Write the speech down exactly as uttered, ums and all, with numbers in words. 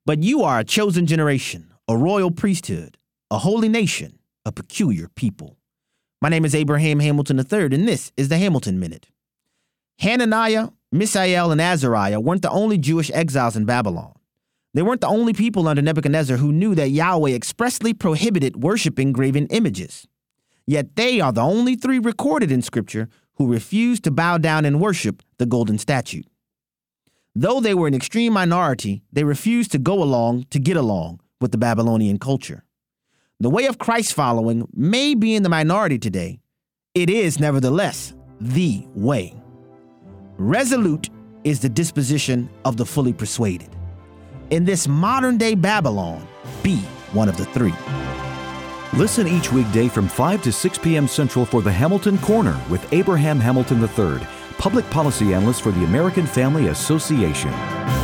But you are a chosen generation, a royal priesthood, a holy nation, a peculiar people. My name is Abraham Hamilton the third, and this is the Hamilton Minute. Hananiah, Mishael, and Azariah weren't the only Jewish exiles in Babylon. They weren't the only people under Nebuchadnezzar who knew that Yahweh expressly prohibited worshiping graven images. Yet they are the only three recorded in Scripture who refused to bow down and worship the golden statue. Though they were an extreme minority, they refused to go along to get along with the Babylonian culture. The way of Christ following may be in the minority today. It is, nevertheless, the way. Resolute is the disposition of the fully persuaded. In this modern-day Babylon, be one of the three. Listen each weekday from five to six p.m. Central for the Hamilton Corner with Abraham Hamilton the third, Public Policy Analyst for the American Family Association.